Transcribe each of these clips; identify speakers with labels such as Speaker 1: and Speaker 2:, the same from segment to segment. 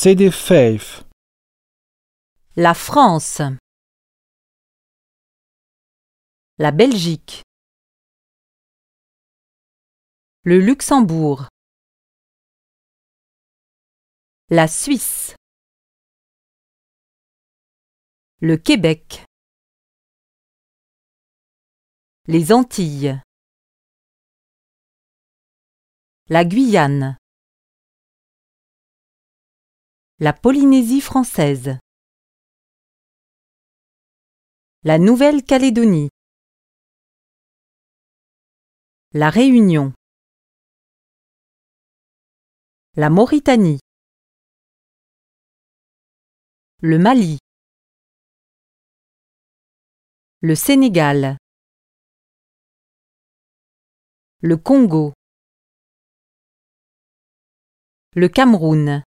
Speaker 1: CD5.
Speaker 2: La France. La Belgique. Le Luxembourg. La Suisse. Le Québec. Les Antilles. La Guyane. La Polynésie française. La Nouvelle-Calédonie. La Réunion. La Mauritanie. Le Mali. Le Sénégal. Le Congo. Le Cameroun.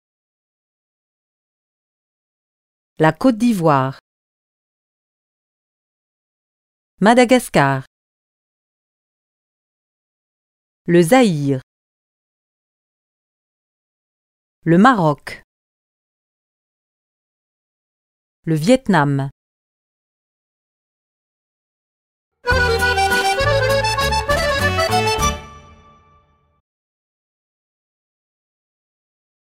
Speaker 2: La Côte d'Ivoire. Madagascar. Le Zaïre. Le Maroc. Le Vietnam.